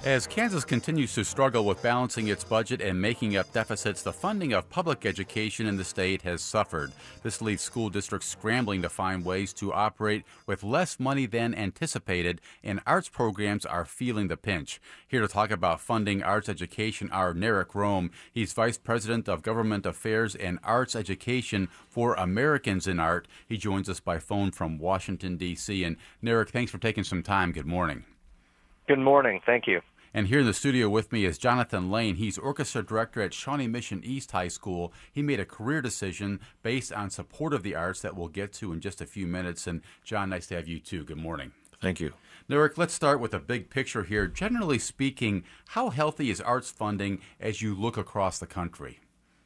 As Kansas continues to struggle with balancing its budget and making up deficits, the funding of public education in the state has suffered. This leaves school districts scrambling to find ways to operate with less money than anticipated, and arts programs are feeling the pinch. Here to talk about funding arts education are Narek Rome. He's Vice President of Government Affairs and Arts Education for Americans in Art. He joins us by phone from Washington, D.C. And Narek, thanks for taking some time. Good morning. Good morning. Thank you. And here in the studio with me is Jonathan Lane. He's orchestra director at Shawnee Mission East High School. He made a career decision based on support of the arts that we'll get to in just a few minutes. And John, nice to have you too. Good morning. Thank you. Narek, let's start with a big picture here. Generally speaking, how healthy is arts funding as you look across the country?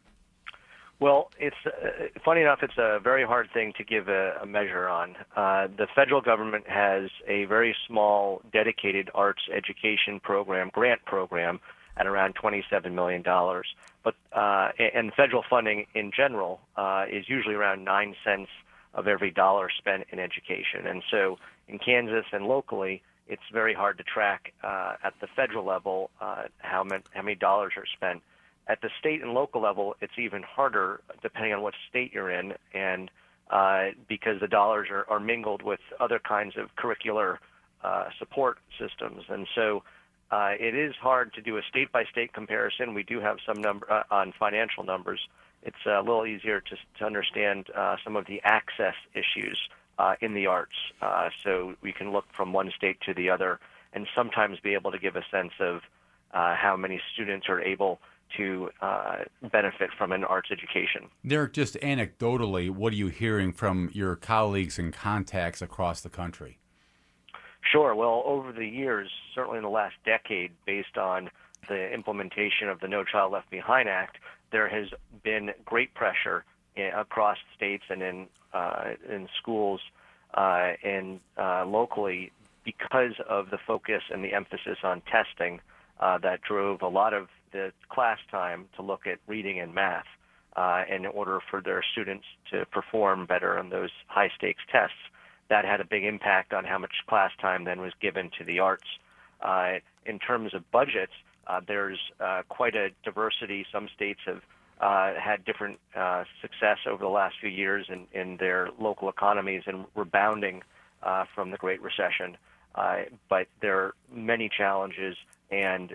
Well, it's funny enough, it's a very hard thing to give a measure on. The federal government has a very small dedicated arts education program, grant program, at around $27 million. But and federal funding in general is usually around 9 cents of every dollar spent in education. And so in Kansas and locally, it's very hard to track at the federal level how many dollars are spent. At the state and local level, it's even harder depending on what state you're in, and because the dollars are mingled with other kinds of curricular support systems. And so it is hard to do a state-by-state comparison. We do have some number on financial numbers. It's a little easier to understand some of the access issues in the arts. So we can look from one state to the other and sometimes be able to give a sense of how many students are able to benefit from an arts education. Narek, just anecdotally, what are you hearing from your colleagues and contacts across the country? Sure. Well, over the years, certainly in the last decade, based on the implementation of the No Child Left Behind Act, there has been great pressure across states and in schools and locally because of the focus and the emphasis on testing that drove a lot of the class time to look at reading and math in order for their students to perform better on those high-stakes tests. That had a big impact on how much class time then was given to the arts. In terms of budgets, there's quite a diversity. Some states have had different success over the last few years in their local economies and rebounding from the Great Recession. But there are many challenges, and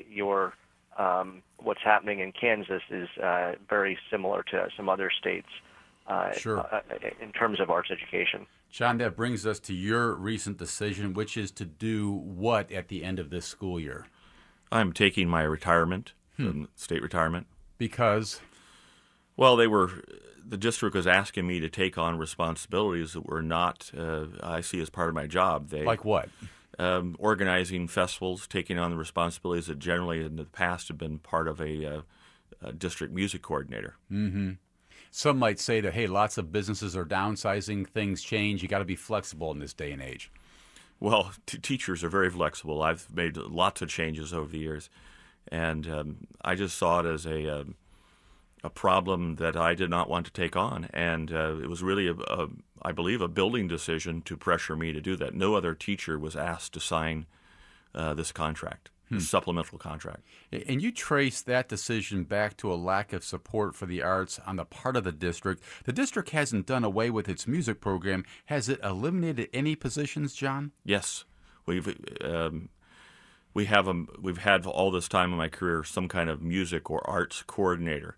what's happening in Kansas is very similar to some other states in terms of arts education. John, that brings us to your recent decision, which is to do what at the end of this school year? I'm taking my retirement, state retirement. Because? Well, the district was asking me to take on responsibilities that were not, I see as part of my job. Like what? Organizing festivals, taking on the responsibilities that generally in the past have been part of a district music coordinator. Mm-hmm. Some might say that, hey, lots of businesses are downsizing, things change, you got to be flexible in this day and age. Well, teachers are very flexible. I've made lots of changes over the years, and I just saw it as a problem that I did not want to take on, and it was really, I believe, a building decision to pressure me to do that. No other teacher was asked to sign this contract, this supplemental contract. And you trace that decision back to a lack of support for the arts on the part of the district. The district hasn't done away with its music program. Has it eliminated any positions, John? Yes. We've had all this time in my career some kind of music or arts coordinator.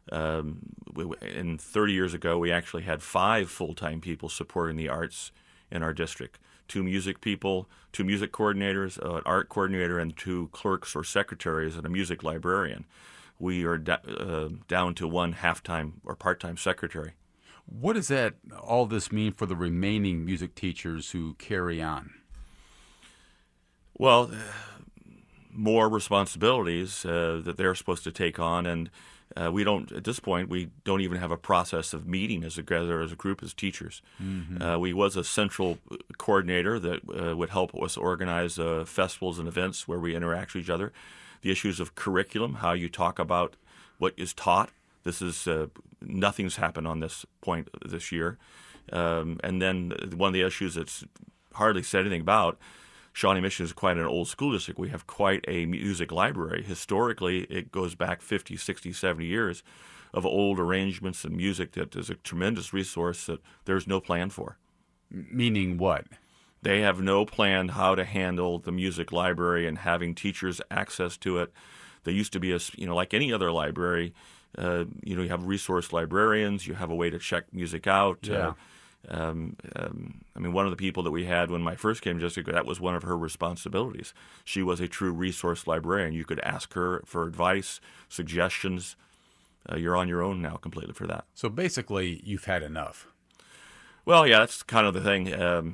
30 years ago, we actually had 5 full-time people supporting the arts in our district. 2 music people, 2 music coordinators, an art coordinator, and 2 clerks or secretaries and a music librarian. We are down to 1 half-time or part-time secretary. What does all this mean for the remaining music teachers who carry on? Well, more responsibilities that they're supposed to take on, and we don't, at this point, we don't even have a process of meeting as a group as teachers. Mm-hmm. We was a central coordinator that would help us organize festivals and events where we interact with each other. The issues of curriculum, how you talk about what is taught. This is nothing's happened on this point this year. And then one of the issues that's hardly said anything about, Shawnee Mission is quite an old school district. We have quite a music library. Historically, it goes back 50, 60, 70 years of old arrangements and music that is a tremendous resource that there's no plan for. Meaning what? They have no plan how to handle the music library and having teachers access to it. There used to be like any other library, you have resource librarians. You have a way to check music out. Yeah. One of the people that we had when I first came to district, that was one of her responsibilities. She was a true resource librarian. You could ask her for advice, suggestions. You're on your own now completely for that. So basically, you've had enough. Well, yeah, that's kind of the thing.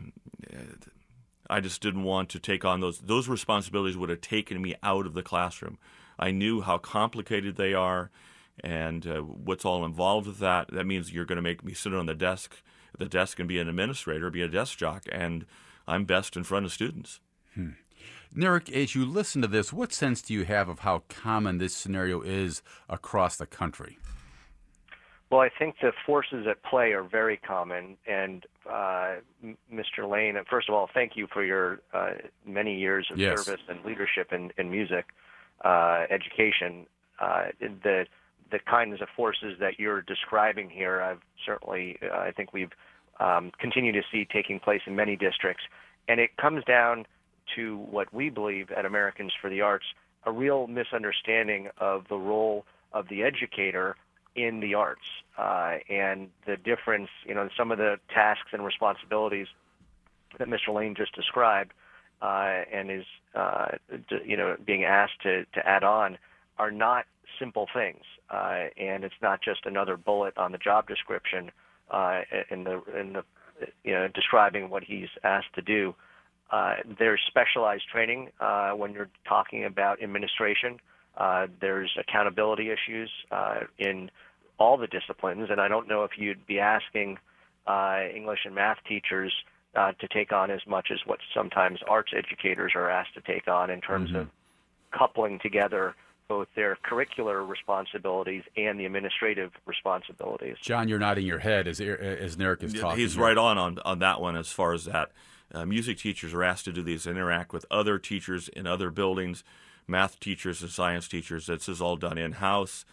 I just didn't want to take on those responsibilities. Would have taken me out of the classroom. I knew how complicated they are and what's all involved with that. That means you're going to make me sit on the desk and be an administrator, be a desk jock, and I'm best in front of students. Nerick, as you listen to this, what sense do you have of how common this scenario is across the country? Well, I think the forces at play are very common, and Mr. Lane, first of all, thank you for your many years of service and leadership in music education. The kinds of forces that you're describing here, I think we've continued to see taking place in many districts, and it comes down to what we believe at Americans for the Arts, a real misunderstanding of the role of the educator in the arts and the difference, some of the tasks and responsibilities that Mr. Lane just described and is, being asked to add on are not simple things, and it's not just another bullet on the job description in the describing what he's asked to do. There's specialized training when you're talking about administration. There's accountability issues in all the disciplines, and I don't know if you'd be asking English and math teachers to take on as much as what sometimes arts educators are asked to take on in terms of coupling together both their curricular responsibilities and the administrative responsibilities. John, you're nodding your head as Nerick is talking. He's right on that one as far as that. Music teachers are asked to do these, interact with other teachers in other buildings, math teachers and science teachers. This is all done in-house.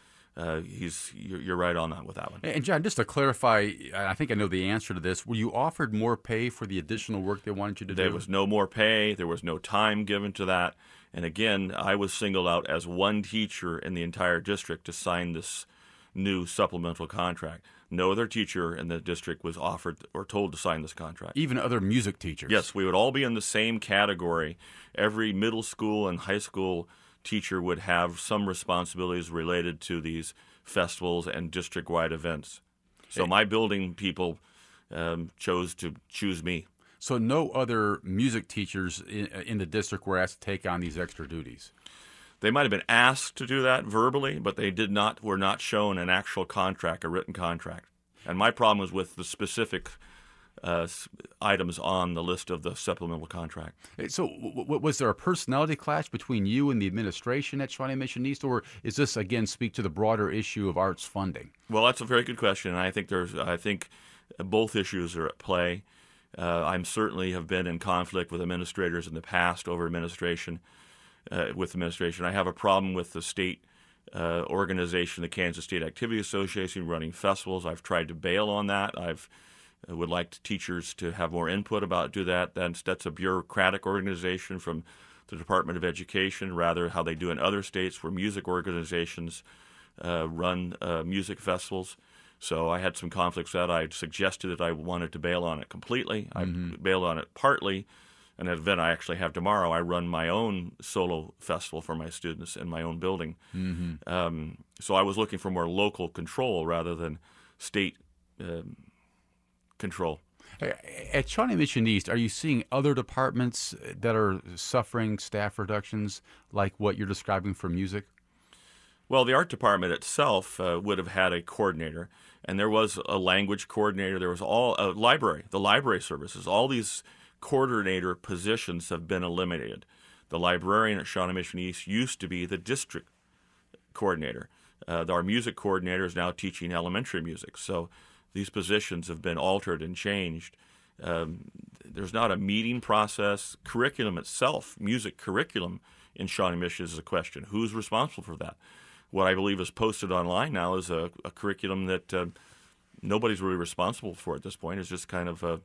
You're right on that with that one. And John, just to clarify, I think I know the answer to this. Were you offered more pay for the additional work they wanted you to do? There was no more pay. There was no time given to that. And again, I was singled out as one teacher in the entire district to sign this new supplemental contract. No other teacher in the district was offered or told to sign this contract. Even other music teachers? Yes, we would all be in the same category. Every middle school and high school teacher would have some responsibilities related to these festivals and district-wide events. So my building people chose to choose me. So no other music teachers in the district were asked to take on these extra duties? They might have been asked to do that verbally, but they were not shown an actual contract, a written contract. And my problem was with the specific items on the list of the supplemental contract. So was there a personality clash between you and the administration at Shawnee Mission East, or is this, again, speak to the broader issue of arts funding? Well, that's a very good question, and I think both issues are at play. I certainly have been in conflict with administrators in the past over administration. I have a problem with the state organization, the Kansas State Activity Association, running festivals. I've tried to bail on that. I would like teachers to have more input about do that. That's a bureaucratic organization from the Department of Education, rather how they do in other states where music organizations run music festivals. So I had some conflicts with that. I suggested that I wanted to bail on it completely. I bailed on it partly. An event I actually have tomorrow, I run my own solo festival for my students in my own building. So I was looking for more local control rather than state control. At Shawnee Mission East, are you seeing other departments that are suffering staff reductions like what you're describing for music? Well, the art department itself would have had a coordinator, and there was a language coordinator. There was the library services. All these coordinator positions have been eliminated. The librarian at Shawnee Mission East used to be the district coordinator. Our music coordinator is now teaching elementary music. So these positions have been altered and changed, There's not a meeting process. Curriculum itself, music curriculum in Shawnee-Mission is a question. Who's responsible for that? What I believe is posted online now is a curriculum that nobody's really responsible for at this point. It's just kind of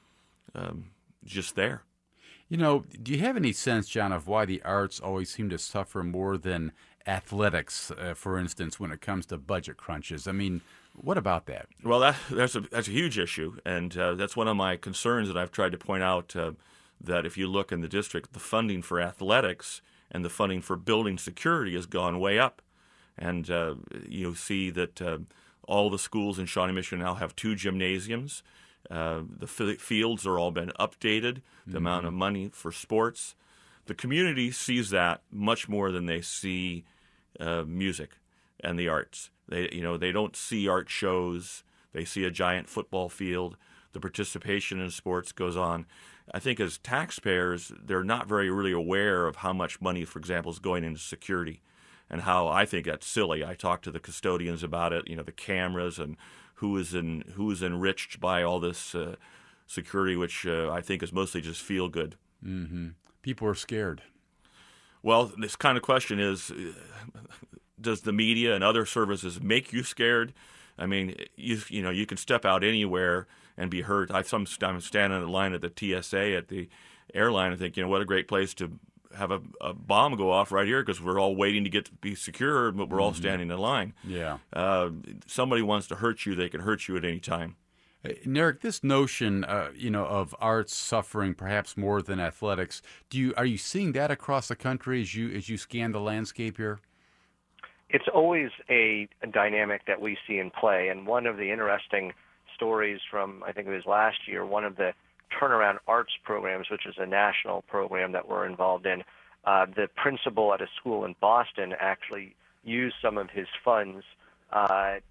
just there. You know, do you have any sense, John, of why the arts always seem to suffer more than athletics, for instance, when it comes to budget crunches? I mean, what about that? Well, that's a huge issue, and that's one of my concerns that I've tried to point out, that if you look in the district, the funding for athletics and the funding for building security has gone way up. And you see that all the schools in Shawnee-Mission now have 2 gymnasiums. The fields are all been updated, the amount of money for sports. The community sees that much more than they see music and the arts. They don't see art shows. They see a giant football field. The participation in sports goes on. I think as taxpayers, they're not very really aware of how much money, for example, is going into security, and how I think that's silly. I talked to the custodians about it. The cameras and who is enriched by all this security, which I think is mostly just feel good. Mm-hmm. People are scared. Well, this kind of question is, does the media and other services make you scared? I mean, you can step out anywhere and be hurt. I'm standing in the line at the TSA at the airline and think, what a great place to have a bomb go off right here, because we're all waiting to be secure, but we're all standing in line. Yeah. Somebody wants to hurt you, they can hurt you at any time. Eric, this notion, of arts suffering perhaps more than athletics, are you seeing that across the country as you scan the landscape here? It's always a dynamic that we see in play, and one of the interesting stories from, I think it was last year, one of the Turnaround Arts programs, which is a national program that we're involved in, the principal at a school in Boston actually used some of his funds that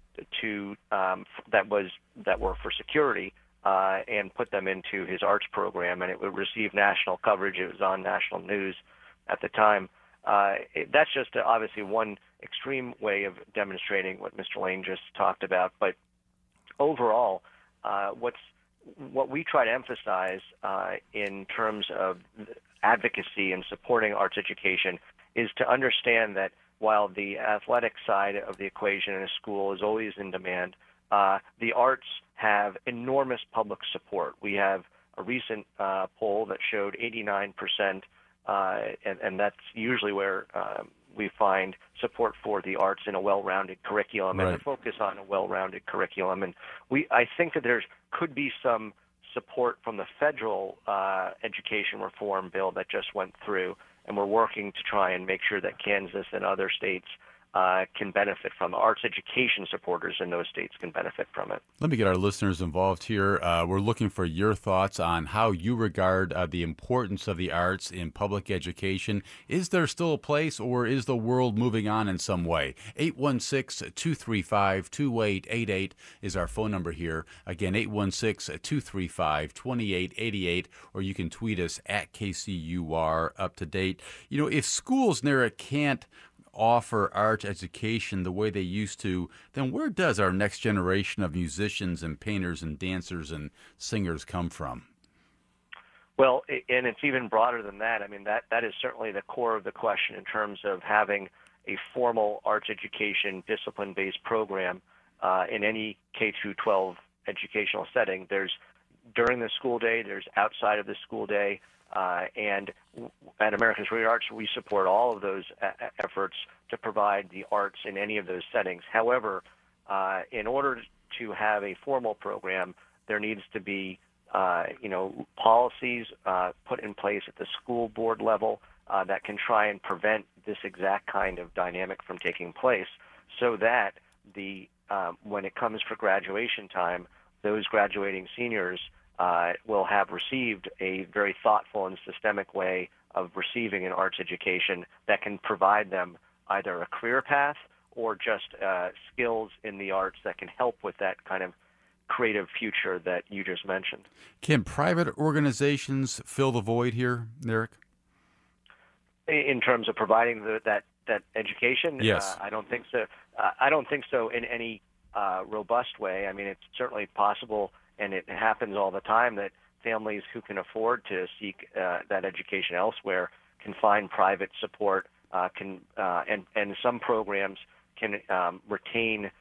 were for security and put them into his arts program, and it would receive national coverage. It was on national news at the time. That's just obviously one extreme way of demonstrating what Mr. Lane just talked about. But overall, what we try to emphasize in terms of advocacy and supporting arts education is to understand that while the athletic side of the equation in a school is always in demand, the arts have enormous public support. We have a recent poll that showed 89%, and that's usually where we find support for the arts in a well-rounded curriculum, and a focus on a well-rounded curriculum. And I think that there could be some support from the federal education reform bill that just went through, and we're working to try and make sure that Kansas and other states can benefit from arts education. Supporters in those states can benefit from it. Let me get our listeners involved here. We're looking for your thoughts on how you regard the importance of the arts in public education. Is there still a place, or is the world moving on in some way? 816-235-2888 is our phone number here. Again, 816-235-2888, or you can tweet us at KCUR Up to Date. If schools near it can't offer arts education the way they used to, then where does our next generation of musicians and painters and dancers and singers come from? Well, and it's even broader than that. I mean, that is certainly the core of the question in terms of having a formal arts education discipline-based program in any K-12 educational setting. There's during the school day, there's outside of the school day, and at Americans for the Arts, we support all of those efforts to provide the arts in any of those settings. However, in order to have a formal program, there needs to be policies put in place at the school board level that can try and prevent this exact kind of dynamic from taking place, so that when it comes for graduation time, those graduating seniors will have received a very thoughtful and systemic way of receiving an arts education that can provide them either a career path or just skills in the arts that can help with that kind of creative future that you just mentioned. Can private organizations fill the void here, Eric? In terms of providing that education? Yes. I don't think so. I don't think so in any robust way. I mean, it's certainly possible, and it happens all the time, that families who can afford to seek that education elsewhere can find private support, and some programs can retain,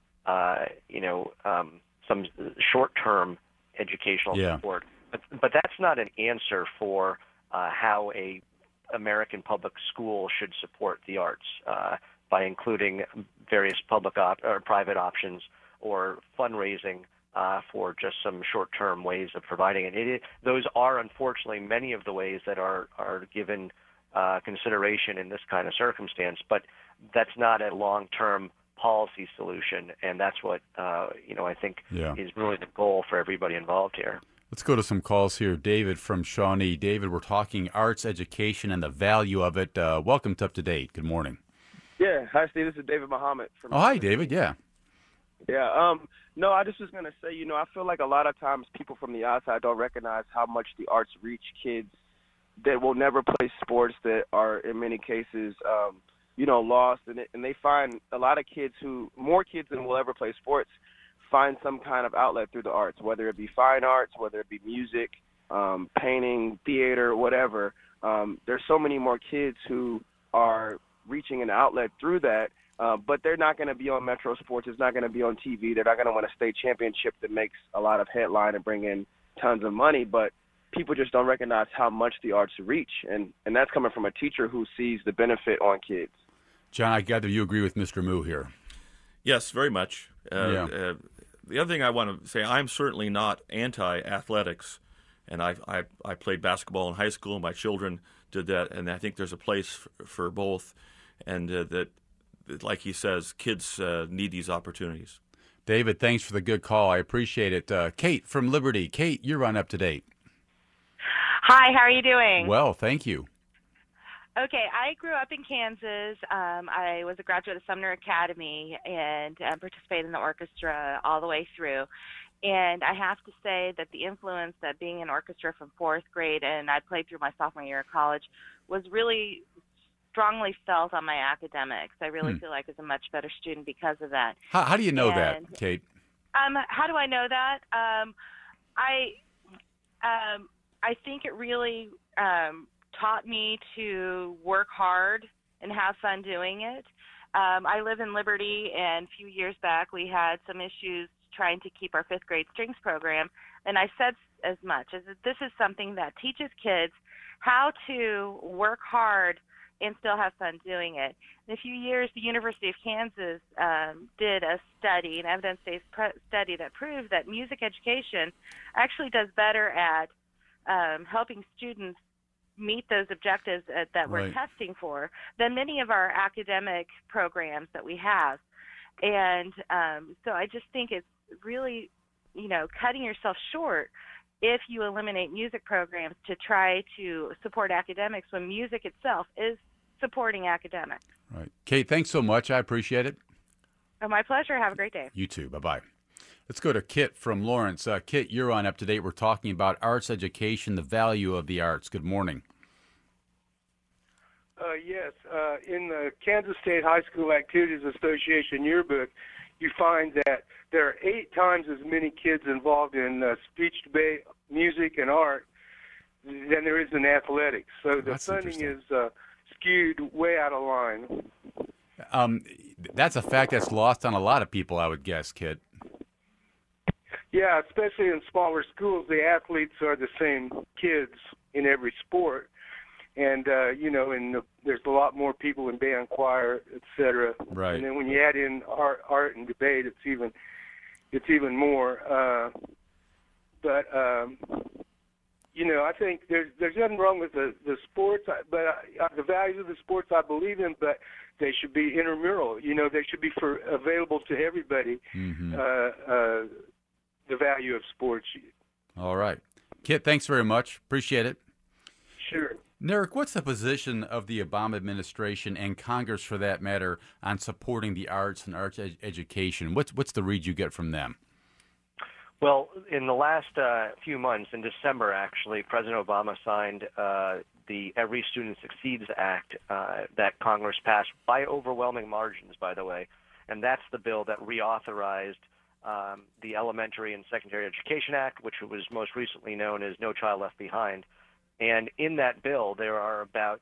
some short-term educational support. But that's not an answer for how a American public school should support the arts by including various public or private options or fundraising for just some short-term ways of providing it. Those are unfortunately many of the ways that are given consideration in this kind of circumstance, but that's not a long-term policy solution, and that's what I think is really the goal for everybody involved here. Let's go to some calls here. David from Shawnee. David, we're talking arts education and the value of it. Welcome to Up to Date. Good morning. Yeah. Hi, Steve. This is David Muhammad. Hi, David. Yeah. Yeah. No, I just was going to say, I feel like a lot of times people from the outside don't recognize how much the arts reach kids that will never play sports, that are in many cases, lost. And they find a lot of kids more kids than will ever play sports, find some kind of outlet through the arts, whether it be fine arts, whether it be music, painting, theater, whatever. There's so many more kids who are reaching an outlet through that, but they're not going to be on Metro Sports. It's not going to be on TV. They're not going to win a state championship that makes a lot of headline and bring in tons of money, but people just don't recognize how much the arts reach, and that's coming from a teacher who sees the benefit on kids. John, I gather you agree with Mr. Moo here. Yes, very much. The other thing I want to say, I'm certainly not anti-athletics, and I played basketball in high school, and my children did that, and I think there's a place for both, and that, like he says, kids need these opportunities. David, thanks for the good call. I appreciate it. Kate from Liberty. Kate, you're on Up to Date. Hi, how are you doing? Well, thank you. Okay, I grew up in Kansas. I was a graduate of Sumner Academy and participated in the orchestra all the way through. And I have to say that the influence that being in orchestra from fourth grade, and I played through my sophomore year of college, was really strongly felt on my academics. I really feel like I was a much better student because of that. How do you know that, Kate? How do I know that? I think it really taught me to work hard and have fun doing it. I live in Liberty, and a few years back we had some issues trying to keep our fifth grade strings program, and I said as much as that this is something that teaches kids how to work hard and still have fun doing it. In a few years, the University of Kansas did a study, an evidence-based study that proved that music education actually does better at helping students meet those objectives that we're testing for than many of our academic programs that we have. And so I just think it's really, cutting yourself short if you eliminate music programs to try to support academics when music itself is supporting academics. Right. Kate, thanks so much. I appreciate it. Oh, my pleasure. Have a great day. You too. Bye-bye. Let's go to Kit from Lawrence. Kit, you're on Up to Date. We're talking about arts education, the value of the arts. Good morning. Yes. In the Kansas State High School Activities Association yearbook, you find that there are 8 times as many kids involved in speech, debate, music, and art than there is in athletics. So the funding is skewed way out of line. That's a fact that's lost on a lot of people, I would guess, Kit. Yeah, especially in smaller schools, the athletes are the same kids in every sport. And, there's a lot more people in band, choir, et cetera. Right. And then when you add in art and debate, it's even more. I think there's nothing wrong with the sports, but the values of the sports I believe in, but they should be intramural. They should be available to everybody, the value of sports. All right. Kit, thanks very much. Appreciate it. Sure. Narek, what's the position of the Obama administration and Congress, for that matter, on supporting the arts and arts education? What's the read you get from them? Well, in the last few months, in December actually, President Obama signed the Every Student Succeeds Act that Congress passed by overwhelming margins, by the way. And that's the bill that reauthorized the Elementary and Secondary Education Act, which was most recently known as No Child Left Behind. And in that bill, there are about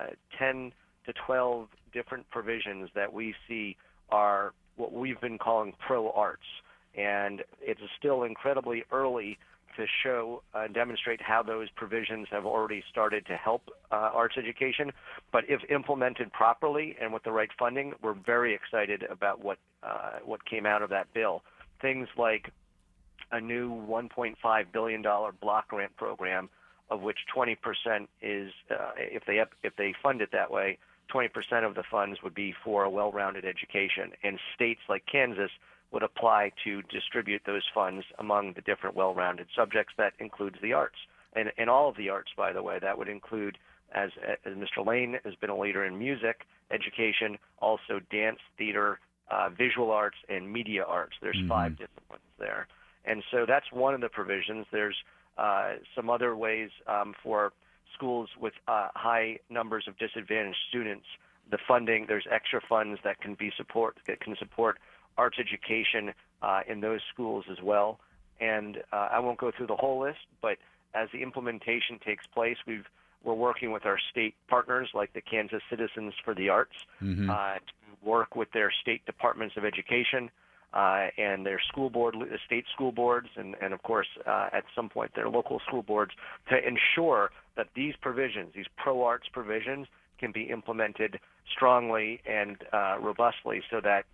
10 to 12 different provisions that we see are what we've been calling pro-arts. And it's still incredibly early to show and demonstrate how those provisions have already started to help arts education. But if implemented properly and with the right funding, we're very excited about what came out of that bill. Things like a new $1.5 billion block grant program, of which 20% is, if they fund it that way, 20% of the funds would be for a well-rounded education. And states like Kansas would apply to distribute those funds among the different well-rounded subjects. That includes the arts, and all of the arts, by the way. That would include, as Mr. Lane has been a leader in music education, also dance, theater, visual arts, and media arts. There's 5 disciplines there. And so that's one of the provisions. There's some other ways for schools with high numbers of disadvantaged students. The funding, there's extra funds that can support arts education in those schools as well. And I won't go through the whole list, but as the implementation takes place, we're working with our state partners like the Kansas Citizens for the Arts to work with their state departments of education and their school board, state school boards, and of course at some point their local school boards, to ensure that these provisions, these pro-arts provisions, can be implemented strongly and robustly so that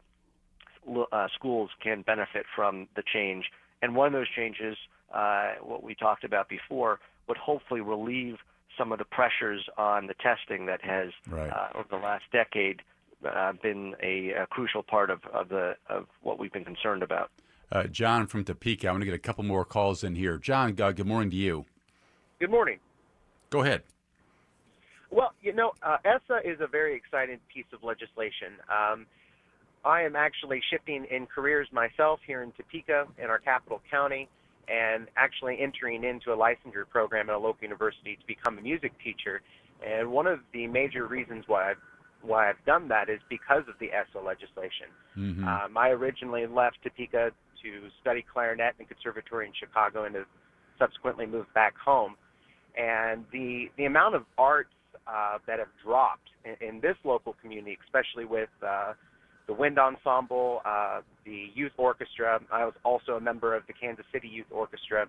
schools can benefit from the change. And one of those changes, what we talked about before, would hopefully relieve some of the pressures on the testing that has, over the last decade, been a crucial part of what we've been concerned about. John from Topeka, I want to get a couple more calls in here. John, good morning to you. Good morning. Go ahead. Well, ESSA is a very exciting piece of legislation. I am actually shifting in careers myself here in Topeka in our capital county, and actually entering into a licensure program at a local university to become a music teacher. And one of the major reasons why I've done that is because of the ESSA legislation. I originally left Topeka to study clarinet in the conservatory in Chicago and have subsequently moved back home. And the amount of arts that have dropped in this local community, especially with the wind ensemble, the youth orchestra. I was also a member of the Kansas City Youth Orchestra.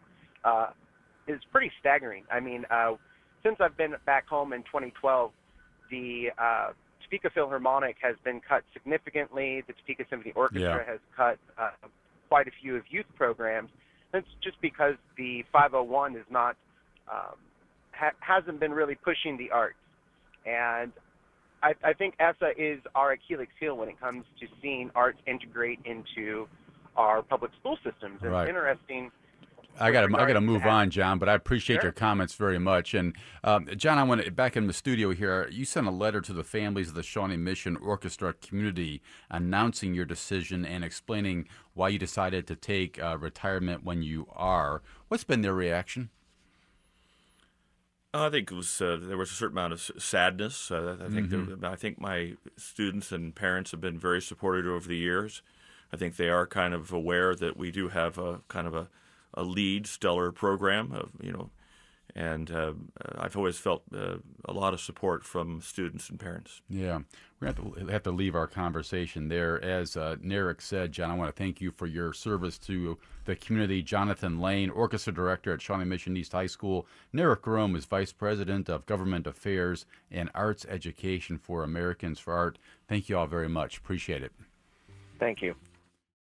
Is pretty staggering. I mean, since I've been back home in 2012, the Topeka Philharmonic has been cut significantly. The Topeka Symphony Orchestra has cut quite a few of youth programs. That's just because the 501 is not hasn't been really pushing the arts. And I think ESSA is our Achilles heel when it comes to seeing arts integrate into our public school systems. It's interesting. I got to move on, John, but I appreciate your comments very much. And John, I want to back in the studio here. You sent a letter to the families of the Shawnee Mission Orchestra community announcing your decision and explaining why you decided to take retirement when you are. What's been their reaction? I think it was there was a certain amount of sadness. I think my students and parents have been very supportive over the years. I think they are kind of aware that we do have a kind of a lead stellar program, and I've always felt a lot of support from students and parents. Yeah, we're going to have to leave our conversation there. As Narek said, John, I want to thank you for your service to the community. Jonathan Lane, Orchestra Director at Shawnee Mission East High School. Narek Jerome is Vice President of Government Affairs and Arts Education for Americans for Art. Thank you all very much. Appreciate it. Thank you.